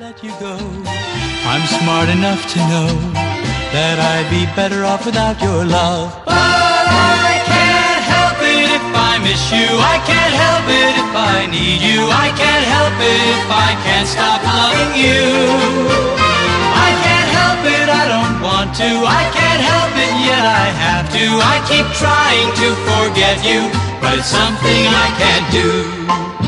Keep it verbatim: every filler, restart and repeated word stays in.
let you go. I'm smart enough to know that I'd be better off without your love. But I can't help it if I miss you. I can't help it if I need you. I can't help it if I can't stop loving you. I can't help it, I don't want to. I can't help it, yet I have to. I keep trying to forget you, but it's something I can't do.